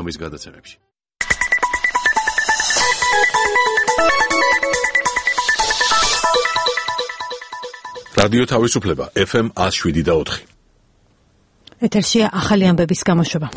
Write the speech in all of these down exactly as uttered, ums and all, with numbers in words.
საღამოს გადაცემებში. რადიო თავისუფლება ეფ ემ one oh seven და four. ეთერშია ახალი ამბების გამოშვება.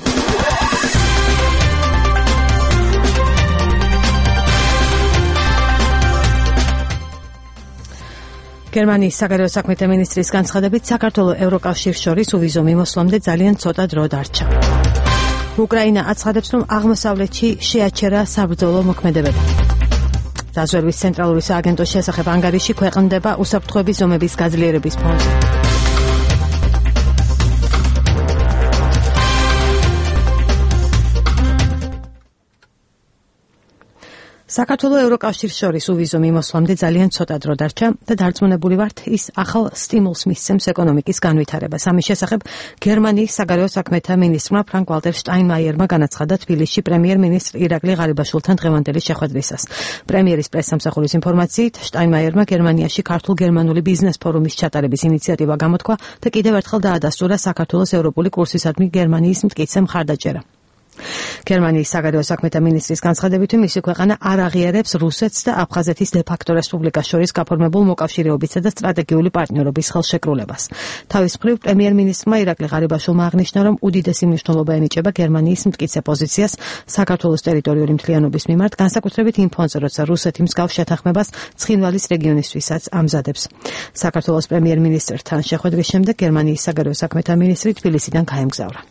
გერმანიის საგარეო საქმეთა მინისტრის განცხადებით საქართველოს ევროკავშირს შორის უვიზო მიმოსვლამდე ძალიან ცოტა დრო დარჩა. უკრაინა აცხადებს, რომ აღმოსავლეთში შეაჩერა საბრძოლო მოქმედებები. დაზვერვის ცენტრალური სააგენტოს შესახებ ანგარიში ქვეყნდება უსაფრთხოების ზომების გაძლიერების ფონდზე. საქართველოს ევროკავშირს შორის უვიზო მიმოსვლამდე ძალიან ცოტა დრო დარჩა და დარწმუნებული ვართ, ის ახალ სტიმულს მისცემს ეკონომიკის განვითარებას. ამის შესახებ გერმანიის საგარეო საქმეთა მინისტრმა ფრანკ-ვალტერ შტაინმაიერმა განაცხადა თბილისში პრემიერ-მინისტრ ირაკლი ღარიბაშვილთან დღევანდელი შეხვედრისას. პრემიერის პრესსამსახურის ინფორმაციით, შტაინმაიერმა გერმანიაში ქართულ-გერმანული ბიზნეს ფორუმის ჩატარების ინიციატივა გამოთქვა და კიდევ ერთხელ დაადასტურა საქართველოს ევროპული კურსისადმი გერმანიის მტკიცე მხარდაჭერა. გერმანიის საგარეო საქმეთა მინისტრის განცხადებით, მისი ქვეყანა არ აღიარებს რუსეთს და აფხაზეთის დე-ფაქტო რესპუბლიკას შორის გაფორმებულ მოკავშირეობისა და სტრატეგიული პარტნიორობის ხელშეკრულებას. თავის მხრივ პრემიერ-მინისტრმა ირაკლი ღარიბაშვილმა აღნიშნა, რომ უდიდესი მნიშვნელობა ენიჭება გერმანიის მტკიცე პოზიციას საქართველოს ტერიტორიული მთლიანობის მიმართ, განსაკუთრებით იმ ფონზე, როცა რუსეთი მსგავს შეთანხმებას ცხინვალის რეგიონისთვისაც ამზადებს. საქართველოს პრემიერ-მინისტრთან შეხვედრის შემდეგ გერმანიის საგარეო საქმეთა მინისტრი თბილისიდან გაემგზავრა.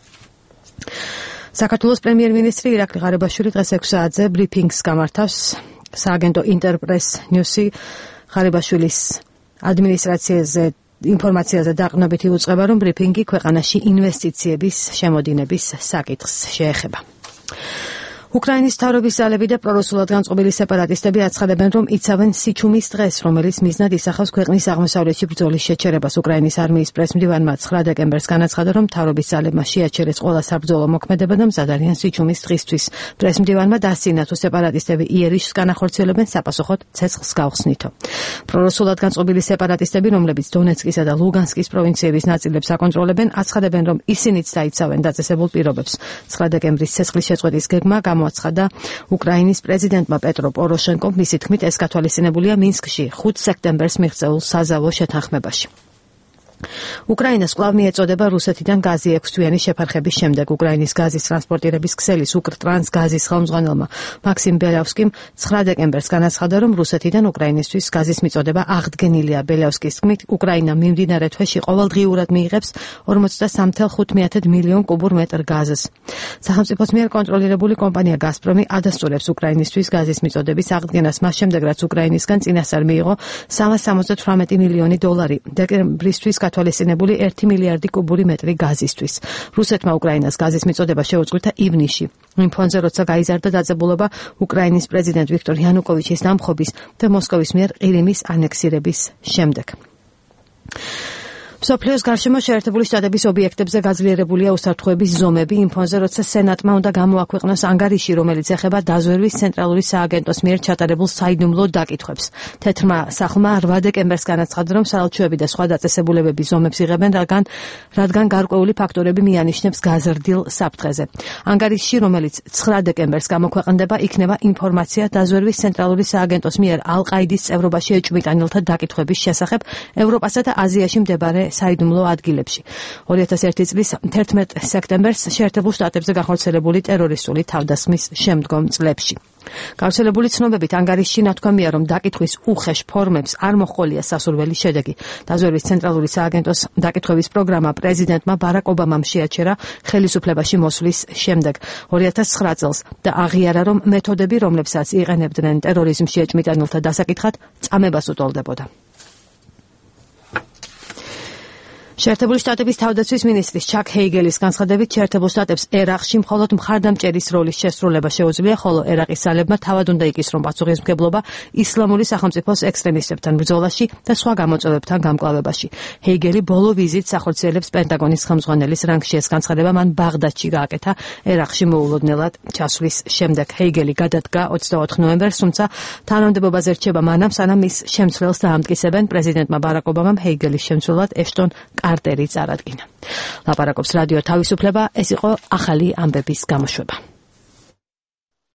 საქართველოს პრემიერ-მინისტრი ირაკლი ღარიბაშვილი დღეს ექვსი საათზე ბრიფინგს გამართავს. სააგენტო ინტერპრეს ნიუსი ღარიბაშვილის ადმინისტრაციაზე ინფორმაციაზე დაყრდნობით იუწყება, რომ ბრიფინგი ქვეყანაში ინვესტიციების შემოდინების საკითხს შეეხება. უკრაინის მთავრობის ძალები და პრორუსულად განწყობილი სეპარატისტები აცხადებენ, რომ იცავენ სიჩუმის დღეს, რომელიც მიზნად ისახავს ქვეყნის აღმოსავლეთში ბრძოლის შეჩერებას. უკრაინის არმიის პრესმდივანმა ცხრა დეკემბერს განაცხადა, რომ მთავრობის ძალებმა შეაჩერეს ყველა საბრძოლო მოქმედება და მზად არიან სიჩუმის დღისთვის. პრესმდივანმა დასცინა, თუ სეპარატისტები იერიშს განახორციელებენ საპასუხოდ ცეცხლს გავხსნითო. პრორუსულად განწყობილი სეპარატისტები, რომლებიც დონეცკისა და ლუგანსკის პროვინციების ნაწილებს აკონტროლებენ, აცხადებენ, რომ ისინიც დაიცავენ დაწესებულ პირობებს. ცხრა დეკემბრის ცეცხლის შეწყვეტის გეგმა გამოაცხადა უკრაინის პრეზიდენტმა პეტრო პოროშენკომ, მისი თქმით, ეს გათვალისწინებულია მინსკში ხუთ სექტემბერს მიღწეულ საზავო შეთანხმებაში. უკრაინას კვლავ მიეწოდება რუსეთიდან გაზი ექვსთვიანი შეფარხების შემდეგ. უკრაინის გაზის ტრანსპორტირების ქსელის უკრტრანს გაზის ხელმძღვანელმა მაქსიმ ბელავსკიმ ცხრა დეკემბერს განაცხადა, რომ რუსეთიდან უკრაინისთვის გაზის მიწოდება აღდგენილია. ბელავსკის თქმით, უკრაინა მიმდინარე თვეში ყოველდღიურად მიიღებს ორმოცდასამი წუთი ხუთი მილიონ კუბურ მეტრ გაზს. სახელმწიფოს მიერ კონტროლირებული კომპანია გაზპრომი ადასტურებს უკრაინისთვის გაზის მიწოდების აღდგენას მას შემდეგ, რაც უკრაინისგან წინასწარ მიიღო სამას სამოცდათვრამეტი მილიონი დოლარი დეკემბრისთვის გათვალისწინებული ერთი მილიარდი კუბური მეტრი გაზისთვის. რუსეთმა უკრაინას გაზის მიწოდება შეუწყვეტა ივნისში. იმ ფონზე, როცა გაიზარდა დაძაბულობა უკრაინის პრეზიდენტ ვიქტორ იანუკოვიჩის დამხობის და მოსკოვის მიერ ყირიმის ანექსირების შემდეგ. მსოფლიოს გარშემო შეერთებული შტატების ობიექტებზე გაძლიერებულია უსაფრთხოების ზომები იმ ფონზე, როცა სენატმა უნდა გამოაქვეყნოს ანგარიში, რომელიც ეხება დაზვერვის ცენტრალური სააგენტოს მიერ ჩატარებულ საიდუმლო დაკითხვებს. თეთრმა სახლმა რვა დეკემბერს განაცხადა, რომ საელჩოები და სხვა დაწესებულებები ზომებს იღებენ, რადგან რადგან გარკვეული ფაქტორები მიანიშნებს გაზრდილ საფრთხეზე. ანგარიშში, რომელიც ცხრა დეკემბერს გამოქვეყნდება, იქნება ინფორმაცია დაზვერვის ცენტრალური სააგენტოს მიერ ალ-ყაიდის წევრობაში ეჭვმიტანილთა დაკითხვების შესახებ ევროპასა და აზიაში მდებარე საიდუმლო ადგილებში. ორი ათას ერთი წლის თერთმეტ სექტემბერს შეერთებულ შტატებზე განხორციელებული ტერორისტული თავდასხმის შემდგომ წლებში. გავრცელებული ცნობებით ანგარიშში ნათქვამია, რომ დაკითხვის უხეშ ფორმებს არ მოჰყოლია სასურველი შედეგი. დაზვერვის ცენტრალური სააგენტოს დაკითხვების პროგრამა პრეზიდენტმა ბარაკ ობამამ შეაჩერა ხელისუფლებაში მოსვლის შემდეგ ორი ათას ცხრა წელს და აღიარა, რომ მეთოდები, რომლებსაც იყენებდნენ ტერორიზმში ეჭვმიტანილთა დასაკითხად, წამებას უტოლდებოდა. შეერთებული შტატების თავდაცვის მინისტრის ჩაკ ჰეიგელის განცხადებით, შეერთებულ შტატებს ერაყში მხოლოდ მხარდამჭერის როლის შესრულება შეუძლია, ხოლო ერაყის ძალებმა თავად უნდა იკისრონ პასუხისმგებლობა ისლამური სახელმწიფოს ექსტრემისტებთან ბრძოლაში და სხვა გამოწვევებთან გამკლავებაში. ჰეიგელი ბოლო ვიზიტს ახორციელებს პენტაგონის ხელმძღვანელის რანგში. ეს განცხადება მან ბაღდადში გააკეთა ერაყში მოულოდნელად ჩასვლის შემდეგ. ჰეიგელი გადადგა ოცდაოთხ ნოემბერს, თუმცა თანამდებობაზე რჩება მანამ, სანამ ის შემცვლელს დაამტკიცებენ. პრეზიდენტმა ბარაკ ობამამ ჰეიგელის შემცვლელად ეშტონ კარტერი წარადგინა. ლაპარაკობს რადიო თავისუფლება, ეს იყო ახალი ამბების გამოშვება.